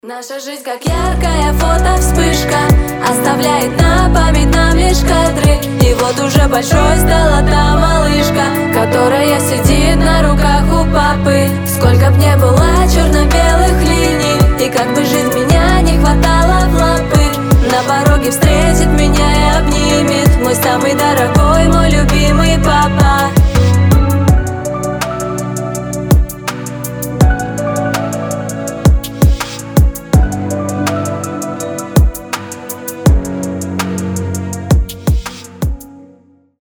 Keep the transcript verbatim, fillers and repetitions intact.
Наша жизнь как яркая фото-вспышка, оставляет на память нам лишь кадры. И вот уже большой стала та малышка, которая сидит на руках у папы. Сколько б не было черно-белых линий, и как бы жизнь меня не хватала в лапы, на пороге встретит меня и обнимет мой самый дорогой, мой любимый папа.